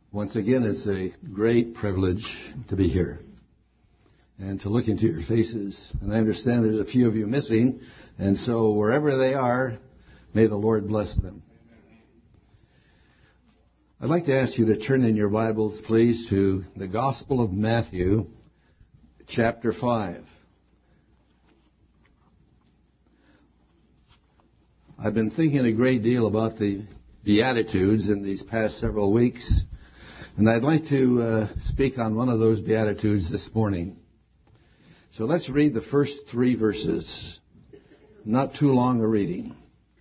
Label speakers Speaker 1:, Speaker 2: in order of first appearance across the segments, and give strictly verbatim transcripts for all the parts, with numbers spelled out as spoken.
Speaker 1: Once again, it's a great privilege to be here and to look into your faces. And I understand there's a few of you missing, and so wherever they are, may the Lord bless them. I'd like to ask you to turn in your Bibles, please, to the Gospel of Matthew, chapter five. I've been thinking a great deal about the Beatitudes in these past several weeks, and I'd like to uh, speak on one of those Beatitudes this morning. So let's read the first three verses. Not too long a reading.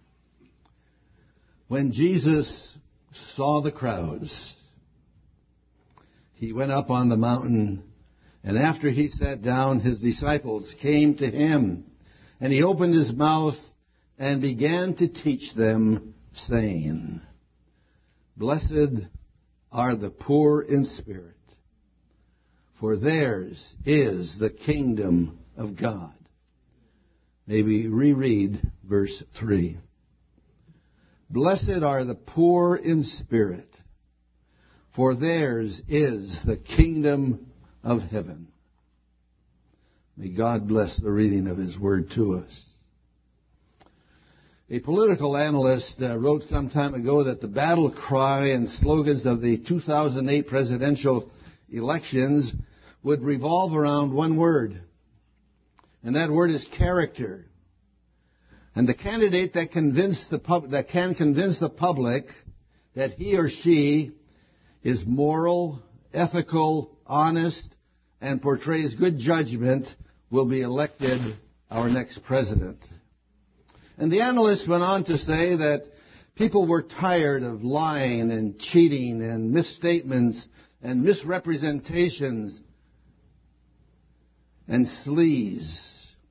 Speaker 1: When Jesus saw the crowds, he went up on the mountain, and after he sat down, his disciples came to him, and he opened his mouth and began to teach them, saying, Blessed are the poor in spirit, for theirs is the kingdom of God. May we reread verse three. Blessed are the poor in spirit, for theirs is the kingdom of heaven. May God bless the reading of His word to us. A political analyst uh, wrote some time ago that the battle cry and slogans of the two thousand eight presidential elections would revolve around one word, and that word is character. And the candidate that convince the pub- that can convince the public that he or she is moral, ethical, honest, and portrays good judgment will be elected our next president. And the analyst went on to say that people were tired of lying and cheating and misstatements and misrepresentations and sleaze.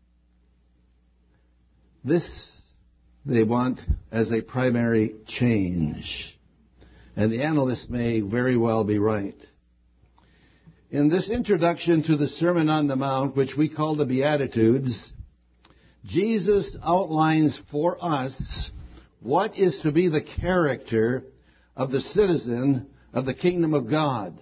Speaker 1: This they want as a primary change. And the analyst may very well be right. In this introduction to the Sermon on the Mount, which we call the Beatitudes, Jesus outlines for us what is to be the character of the citizen of the kingdom of God.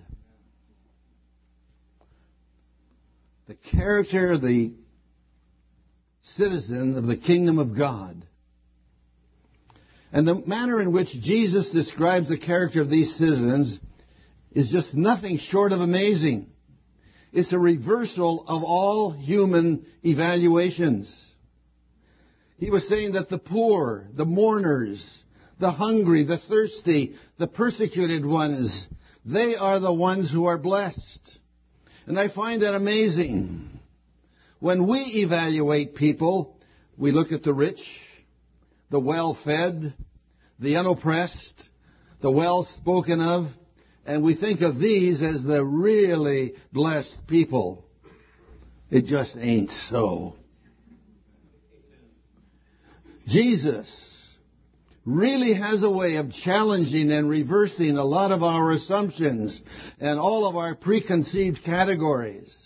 Speaker 1: The character of the citizen of the kingdom of God. And the manner in which Jesus describes the character of these citizens is just nothing short of amazing. It's a reversal of all human evaluations. He was saying that the poor, the mourners, the hungry, the thirsty, the persecuted ones, they are the ones who are blessed. And I find that amazing. When we evaluate people, we look at the rich, the well-fed, the unoppressed, the well-spoken of, and we think of these as the really blessed people. It just ain't so. Jesus really has a way of challenging and reversing a lot of our assumptions and all of our preconceived categories.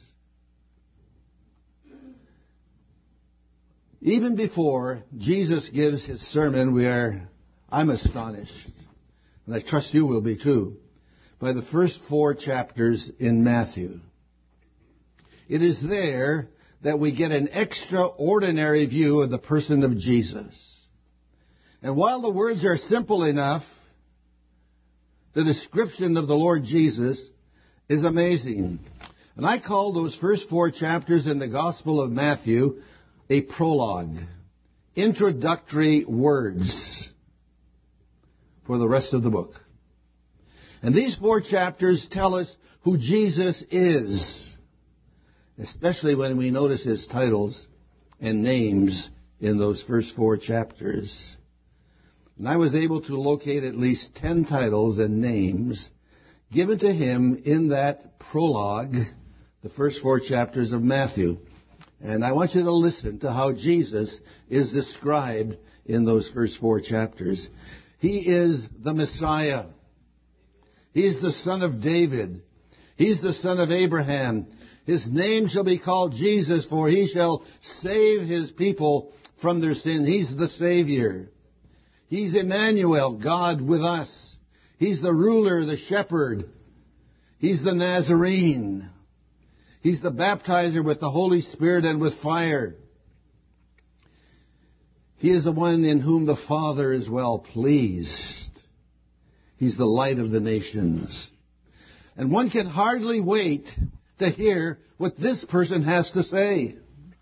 Speaker 1: Even before Jesus gives his sermon, we are, I'm astonished, and I trust you will be too, by the first four chapters in Matthew. It is there that we get an extraordinary view of the person of Jesus. And while the words are simple enough, the description of the Lord Jesus is amazing. And I call those first four chapters in the Gospel of Matthew a prologue, introductory words for the rest of the book. And these four chapters tell us who Jesus is, especially when we notice his titles and names in those first four chapters. And I was able to locate at least ten titles and names given to him in that prologue, the first four chapters of Matthew. And I want you to listen to how Jesus is described in those first four chapters. He is the Messiah. He's the son of David. He's the son of Abraham. His name shall be called Jesus, for he shall save his people from their sin. He's the Savior. He's Emmanuel, God with us. He's the ruler, the shepherd He's the Nazarene. He's the baptizer with the Holy Spirit and with fire. He is the one in whom the Father is well pleased. He's the light of the nations. And one can hardly wait to hear what this person has to say.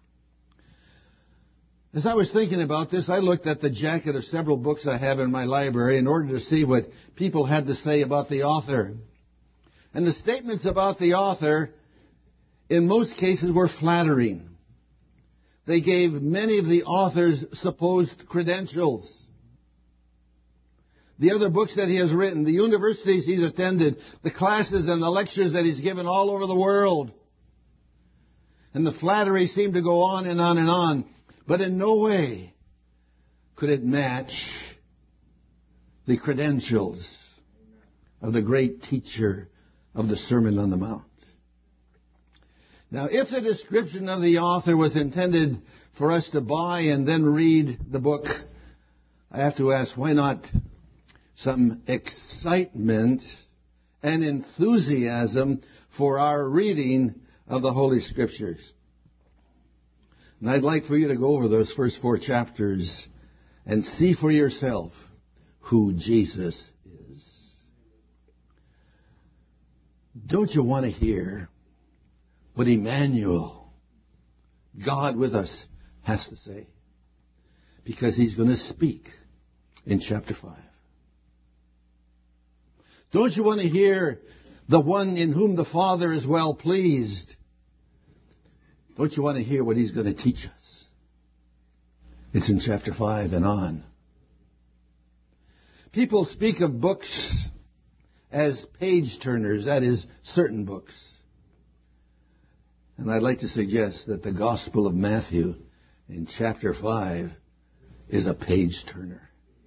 Speaker 1: As I was thinking about this, I looked at the jacket of several books I have in my library in order to see what people had to say about the author. And the statements about the author, in most cases, were flattering. They gave many of the author's supposed credentials. The other books that he has written, the universities he's attended, the classes and the lectures that he's given all over the world. And the flattery seemed to go on and on and on. But in no way could it match the credentials of the great teacher of the Sermon on the Mount. Now, if the description of the author was intended for us to buy and then read the book, I have to ask, why not some excitement and enthusiasm for our reading of the Holy Scriptures? And I'd like for you to go over those first four chapters and see for yourself who Jesus is. Don't you want to hear what Emmanuel, God with us, has to say? Because he's going to speak in chapter five. Don't you want to hear the one in whom the Father is well pleased? Don't you want to hear what he's going to teach us? It's in chapter five and on. People speak of books as page turners, that is, certain books. And I'd like to suggest that the Gospel of Matthew in chapter five is a page turner.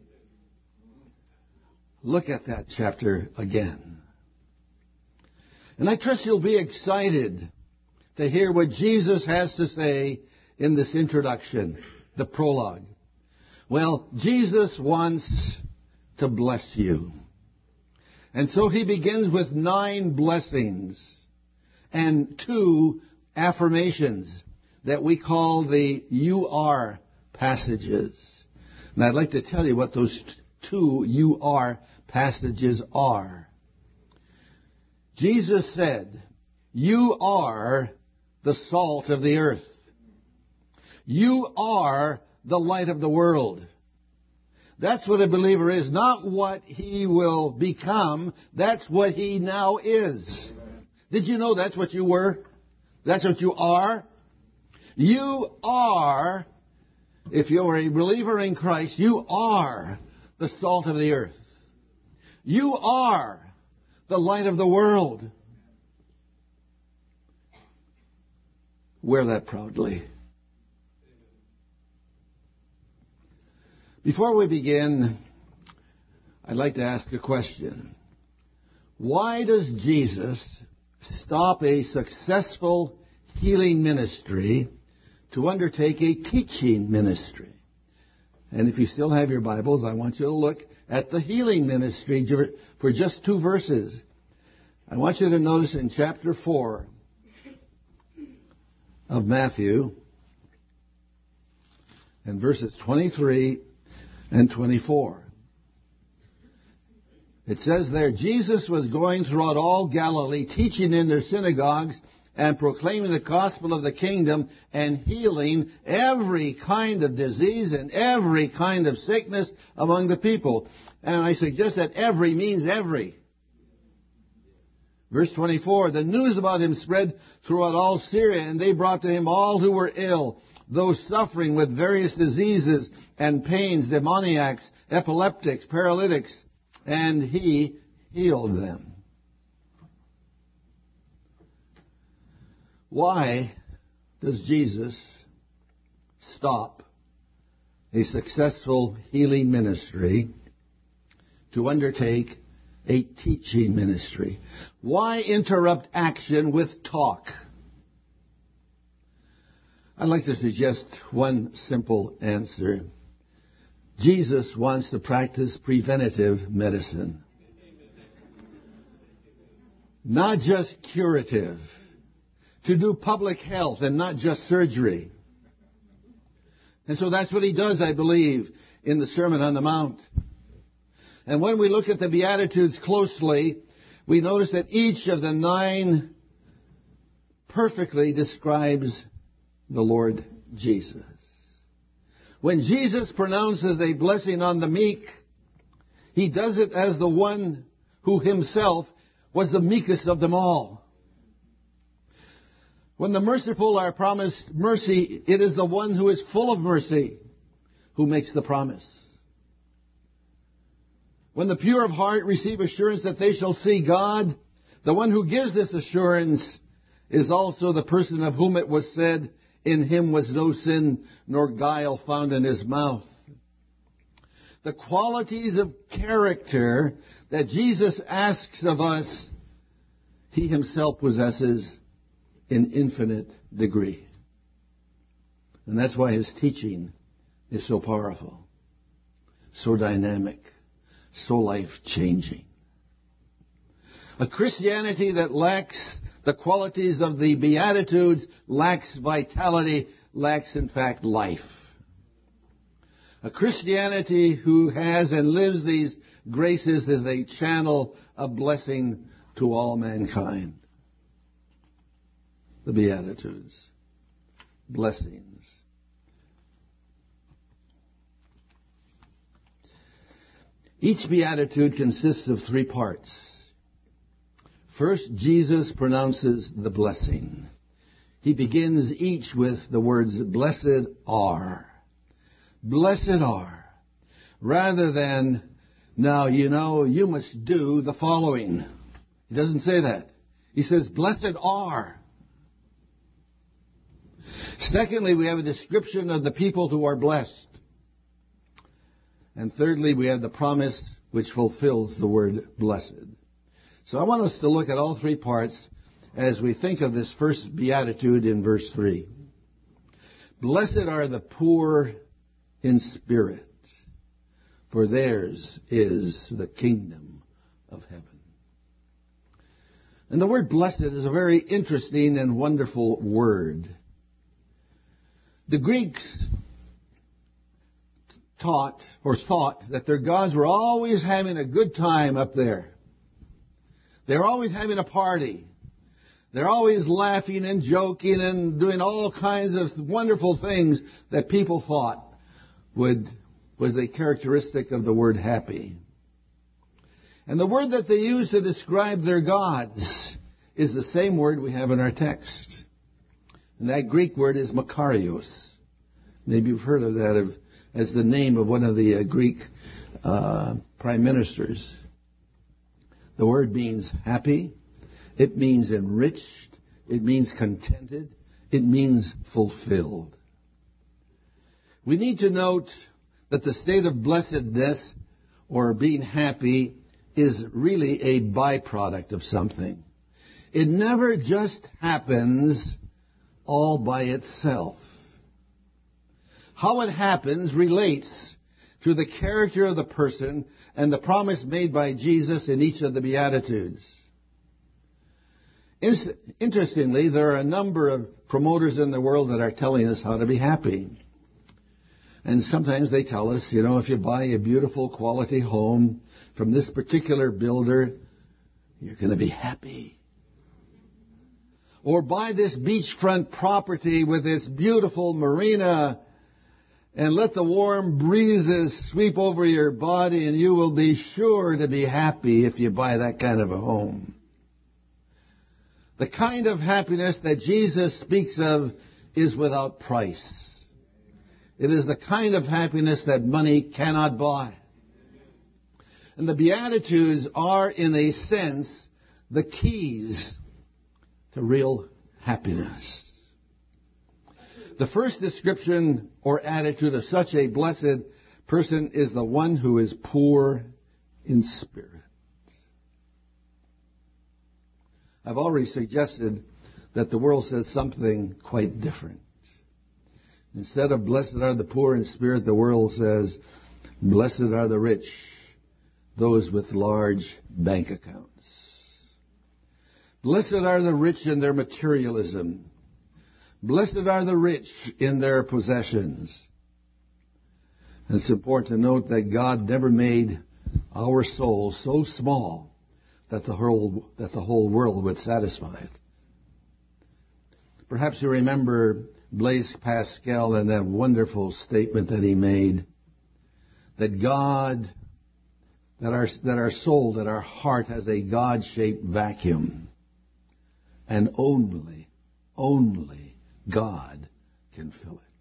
Speaker 1: Look at that chapter again. And I trust you'll be excited to hear what Jesus has to say in this introduction, the prologue. Well, Jesus wants to bless you. And so he begins with nine blessings and two affirmations that we call the you are passages. And I'd like to tell you what those two you are passages are. Jesus said, you are the salt of the earth. You are the light of the world. That's what a believer is, not what he will become. That's what he now is. Did you know that's what you were? That's what you are? You are, if you're a believer in Christ, you are the salt of the earth. You are the light of the world. Wear that proudly. Before we begin, I'd like to ask a question. Why does Jesus stop a successful healing ministry to undertake a teaching ministry? And if you still have your Bibles, I want you to look at the healing ministry for just two verses. I want you to notice in chapter four of Matthew, and verses twenty-three and twenty-four. It says there, Jesus was going throughout all Galilee, teaching in their synagogues and proclaiming the gospel of the kingdom and healing every kind of disease and every kind of sickness among the people. And I suggest that every means every. Verse twenty-four, the news about him spread throughout all Syria, and they brought to him all who were ill, those suffering with various diseases and pains, demoniacs, epileptics, paralytics, and he healed them. Why does Jesus stop a successful healing ministry to undertake a teaching ministry? Why interrupt action with talk? I'd like to suggest one simple answer. Jesus wants to practice preventative medicine. not just curative, to do public health and not just surgery. And so that's what he does, I believe, in the Sermon on the Mount. And when we look at the Beatitudes closely, we notice that each of the nine perfectly describes the Lord Jesus. When Jesus pronounces a blessing on the meek, he does it as the one who himself was the meekest of them all. When the merciful are promised mercy, it is the one who is full of mercy who makes the promise. When the pure of heart receive assurance that they shall see God, the one who gives this assurance is also the person of whom it was said, in him was no sin nor guile found in his mouth. The qualities of character that Jesus asks of us, he himself possesses in infinite degree. And that's why his teaching is so powerful, so dynamic, so life-changing. A Christianity that lacks the qualities of the Beatitudes lacks vitality, lacks, in fact, life. A Christianity who has and lives these graces is a channel of blessing to all mankind. The Beatitudes. Blessings. Each Beatitude consists of three parts. First, Jesus pronounces the blessing. He begins each with the words, blessed are. Blessed are. Rather than, now, you know, you must do the following. He doesn't say that. He says, blessed are. Secondly, we have a description of the people who are blessed. And thirdly, we have the promise which fulfills the word blessed. So I want us to look at all three parts as we think of this first beatitude in verse three. Blessed are the poor in spirit, for theirs is the kingdom of heaven. And the word blessed is a very interesting and wonderful word. The Greeks taught or thought that their gods were always having a good time up there. They're always having a party. They're always laughing and joking and doing all kinds of wonderful things that people thought would was a characteristic of the word happy. And the word that they use to describe their gods is the same word we have in our text. And that Greek word is Makarios. Maybe you've heard of that as the name of one of the uh, Greek uh, prime ministers. The word means happy. It means enriched. It means contented. It means fulfilled. We need to note that the state of blessedness or being happy is really a byproduct of something. It never just happens all by itself. How it happens relates to the character of the person and the promise made by Jesus in each of the Beatitudes. Interestingly, there are a number of promoters in the world that are telling us how to be happy. And sometimes they tell us, you know, if you buy a beautiful quality home from this particular builder, you're going to be happy. Or buy this beachfront property with its beautiful marina and let the warm breezes sweep over your body, and you will be sure to be happy if you buy that kind of a home. The kind of happiness that Jesus speaks of is without price. It is the kind of happiness that money cannot buy. And the Beatitudes are, in a sense, the keys to real happiness. The first description or attitude of such a blessed person is the one who is poor in spirit. I've already suggested that the world says something quite different. Instead of blessed are the poor in spirit, the world says, blessed are the rich, those with large bank accounts. Blessed are the rich in their materialism. Blessed are the rich in their possessions. And it's important to note that God never made our souls so small that the whole, that the whole world would satisfy it. Perhaps you remember Blaise Pascal and that wonderful statement that he made, that God, that our, that our soul, that our heart has a God-shaped vacuum. And only, only God can fill it.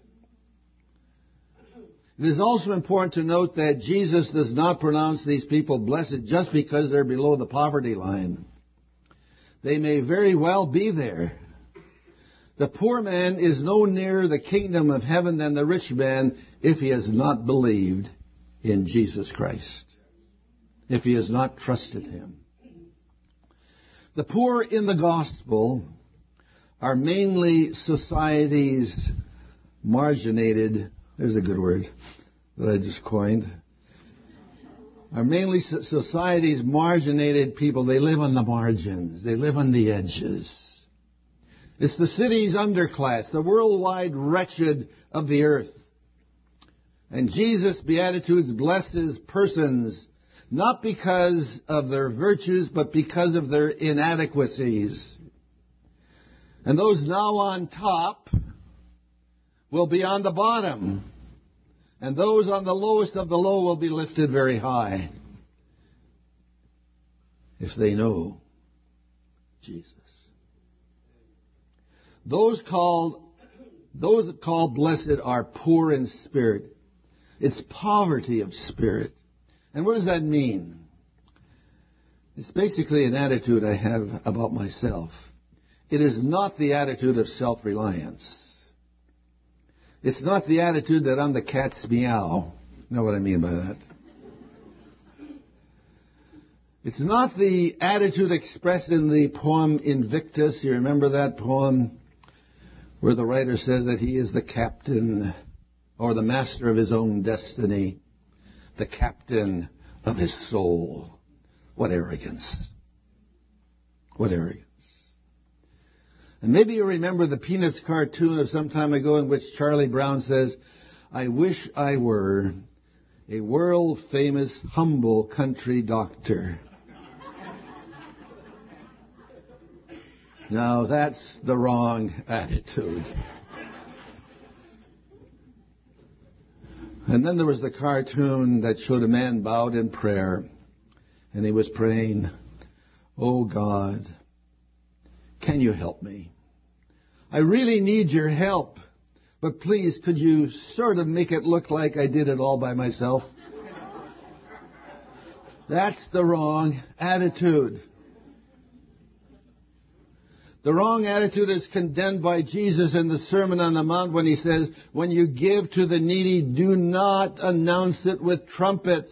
Speaker 1: It is also important to note that Jesus does not pronounce these people blessed just because they're below the poverty line. They may very well be there. The poor man is no nearer the kingdom of heaven than the rich man if he has not believed in Jesus Christ, if he has not trusted him. The poor in the gospel are mainly society's marginated, there's a good word that I just coined, are mainly society's marginated people. They live on the margins. They live on the edges. It's the city's underclass, the worldwide wretched of the earth. And Jesus' Beatitudes blesses persons not because of their virtues, but because of their inadequacies. And those now on top will be on the bottom. And those on the lowest of the low will be lifted very high if they know Jesus. Those called, those called blessed are poor in spirit. It's poverty of spirit. And what does that mean? It's basically an attitude I have about myself. It is not the attitude of self-reliance. It's not the attitude that I'm the cat's meow. You know what I mean by that? It's not the attitude expressed in the poem Invictus. You remember that poem where the writer says that he is the captain or the master of his own destiny, the captain of his soul. What arrogance. What arrogance. And maybe you remember the Peanuts cartoon of some time ago in which Charlie Brown says, I wish I were a world-famous, humble country doctor. Now, that's the wrong attitude. And then there was the cartoon that showed a man bowed in prayer, and he was praying, Oh God, can you help me? I really need your help, but please, could you sort of make it look like I did it all by myself? That's the wrong attitude. The wrong attitude is condemned by Jesus in the Sermon on the Mount when he says, when you give to the needy, do not announce it with trumpets.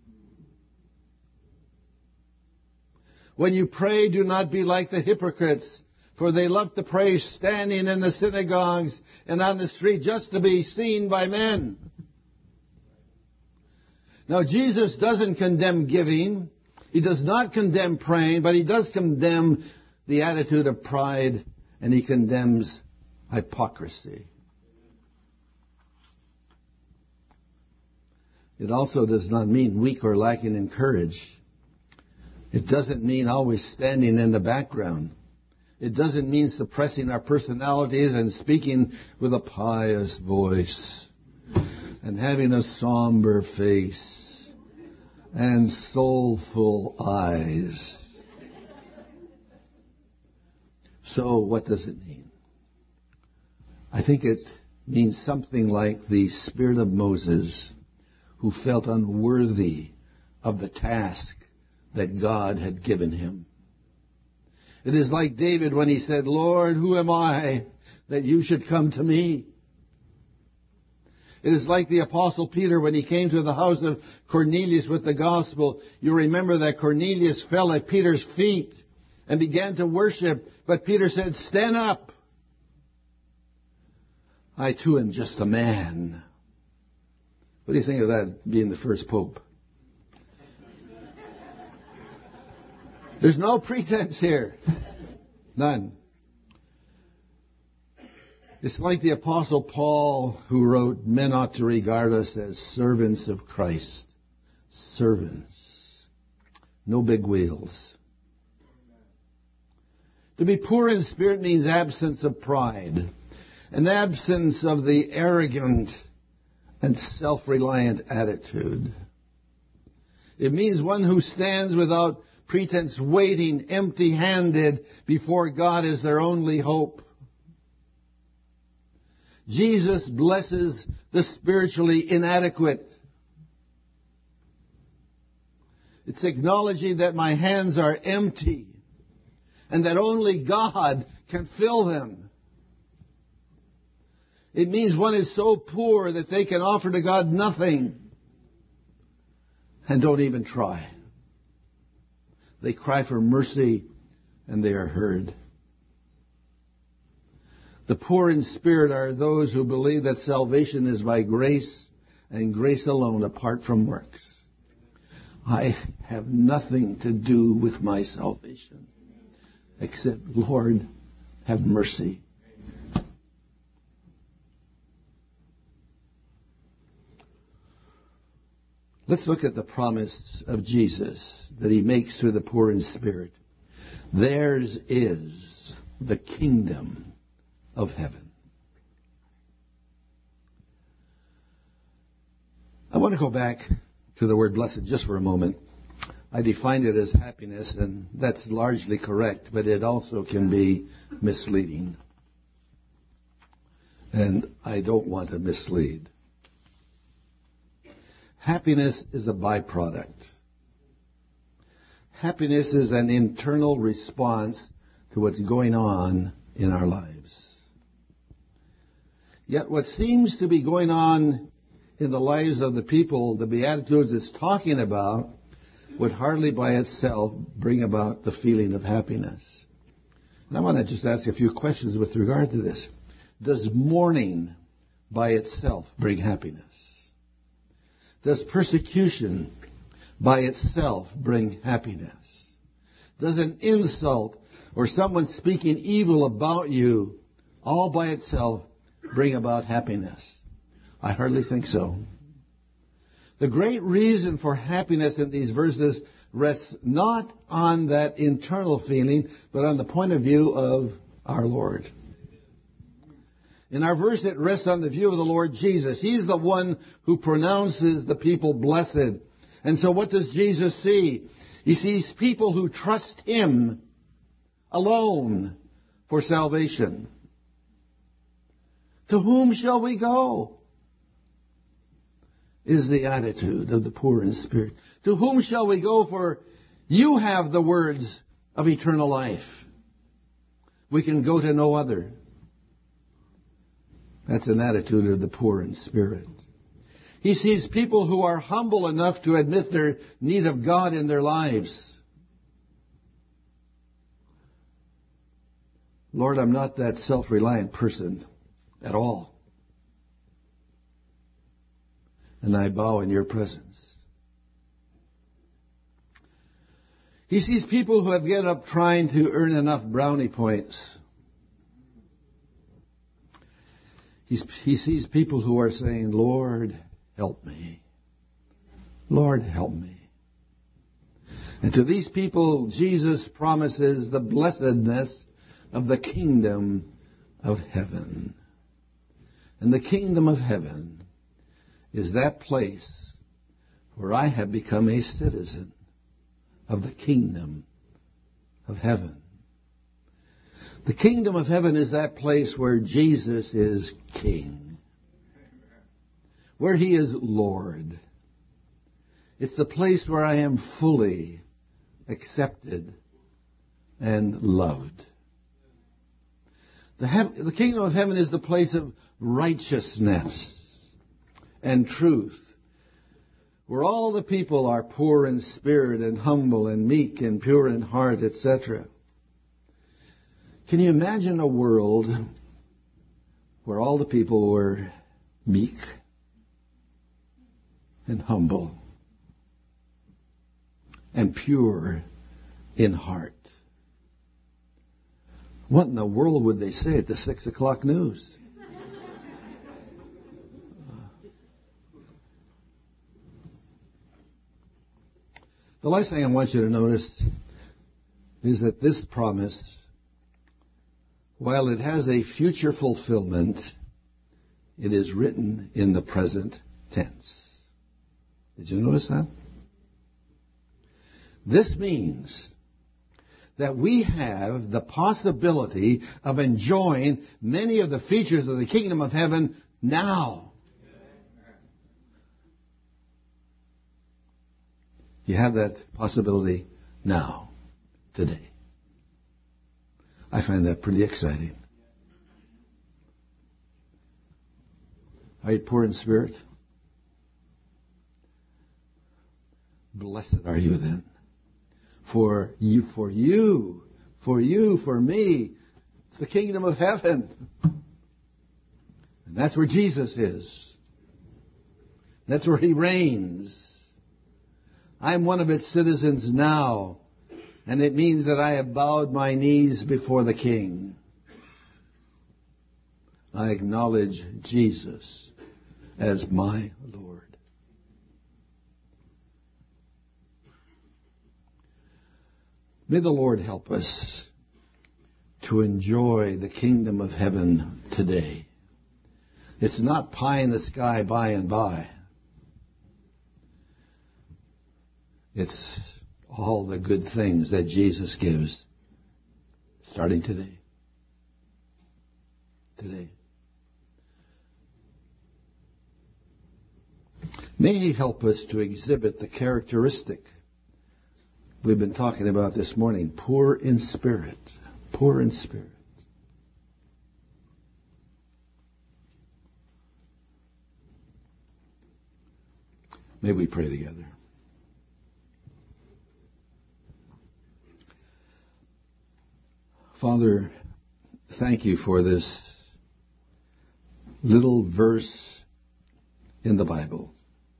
Speaker 1: When you pray, do not be like the hypocrites, for they love to pray standing in the synagogues and on the street just to be seen by men. Now, Jesus doesn't condemn giving. He does not condemn praying, but he does condemn the attitude of pride, and he condemns hypocrisy. It also does not mean weak or lacking in courage. It doesn't mean always standing in the background. It doesn't mean suppressing our personalities and speaking with a pious voice and having a somber face and soulful eyes. So what does it mean? I think it means something like the spirit of Moses, who felt unworthy of the task that God had given him. It is like David when he said, Lord, who am I that you should come to me? It is like the Apostle Peter when he came to the house of Cornelius with the gospel. You remember that Cornelius fell at Peter's feet and began to worship, but Peter said, stand up. I too am just a man. What do you think of that being the first pope? There's no pretense here. None. It's like the Apostle Paul who wrote, men ought to regard us as servants of Christ. Servants. No big wheels. To be poor in spirit means absence of pride, an absence of the arrogant and self-reliant attitude. It means one who stands without pretense, waiting empty-handed before God is their only hope. Jesus blesses the spiritually inadequate. It's acknowledging that my hands are empty and that only God can fill them. It means one is so poor that they can offer to God nothing and don't even try. They cry for mercy and they are heard. The poor in spirit are those who believe that salvation is by grace and grace alone apart from works. I have nothing to do with my salvation except, Lord, have mercy. Let's look at the promise of Jesus that he makes to the poor in spirit. Theirs is the kingdom of heaven. I want to go back to the word blessed just for a moment. I defined it as happiness, and that's largely correct, but it also can be misleading. And I don't want to mislead. Happiness is a byproduct. Happiness is an internal response to what's going on in our lives. Yet what seems to be going on in the lives of the people, the Beatitudes it's talking about, would hardly by itself bring about the feeling of happiness. And I want to just ask a few questions with regard to this. Does mourning by itself bring happiness? Does persecution by itself bring happiness? Does an insult or someone speaking evil about you all by itself bring about happiness? I hardly think so. The great reason for happiness in these verses rests not on that internal feeling, but on the point of view of our Lord. In our verse, it rests on the view of the Lord Jesus. He's the one who pronounces the people blessed. And so what does Jesus see? He sees people who trust him alone for salvation. To whom shall we go? Is the attitude of the poor in spirit. To whom shall we go? For you have the words of eternal life. We can go to no other. That's an attitude of the poor in spirit. He sees people who are humble enough to admit their need of God in their lives. Lord, I'm not that self-reliant person at all. And I bow in your presence. He sees people who have given up trying to earn enough brownie points. He's, he sees people who are saying, Lord, help me. Lord, help me. And to these people, Jesus promises the blessedness of the kingdom of heaven. And the kingdom of heaven is that place where I have become a citizen of the kingdom of heaven. The kingdom of heaven is that place where Jesus is King, where he is Lord. It's the place where I am fully accepted and loved. The, hev- the kingdom of heaven is the place of righteousness and truth, where all the people are poor in spirit and humble and meek and pure in heart, et cetera. Can you imagine a world where all the people were meek and humble and pure in heart. What in the world would they say at the six o'clock news? The last thing I want you to notice is that this promise, while it has a future fulfillment, it is written in the present tense. Did you notice that? This means that we have the possibility of enjoying many of the features of the kingdom of heaven now. You have that possibility now, today. I find that pretty exciting. Are you poor in spirit? Blessed are you then. For you, for you, for you, for me, it's the kingdom of heaven. And that's where Jesus is. That's where He reigns. I'm one of its citizens now, and it means that I have bowed my knees before the King. I acknowledge Jesus as my Lord. May the Lord help us to enjoy the kingdom of heaven today. It's not pie in the sky by and by. It's all the good things that Jesus gives, starting today. Today. May He help us to exhibit the characteristic we've been talking about this morning, poor in spirit. Poor in spirit. May we pray together. Father, thank you for this little verse in the Bible.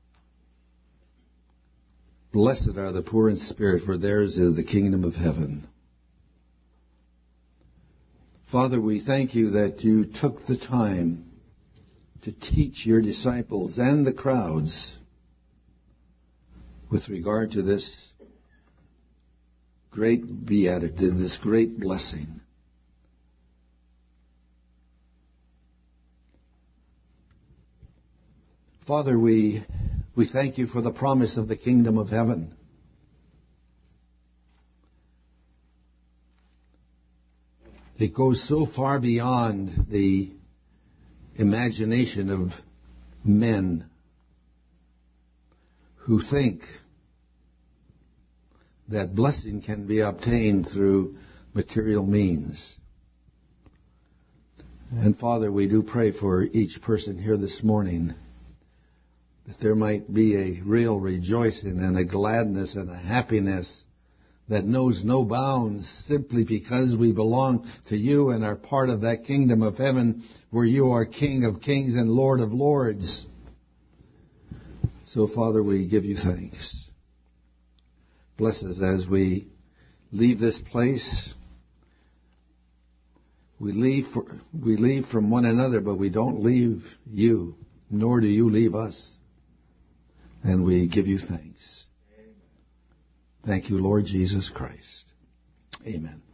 Speaker 1: Blessed are the poor in spirit, for theirs is the kingdom of heaven. Father, we thank you that you took the time to teach your disciples and the crowds with regard to this great beatitude, this great blessing. Father, we we thank you for the promise of the kingdom of heaven. It goes so far beyond the imagination of men who think that blessing can be obtained through material means. And Father, we do pray for each person here this morning that there might be a real rejoicing and a gladness and a happiness that knows no bounds simply because we belong to you and are part of that kingdom of heaven where you are King of kings and Lord of lords. So, Father, we give you thanks. Bless us as we leave this place. We leave, for, we leave from one another, but we don't leave you, nor do you leave us. And we give you thanks. Thank you, Lord Jesus Christ. Amen.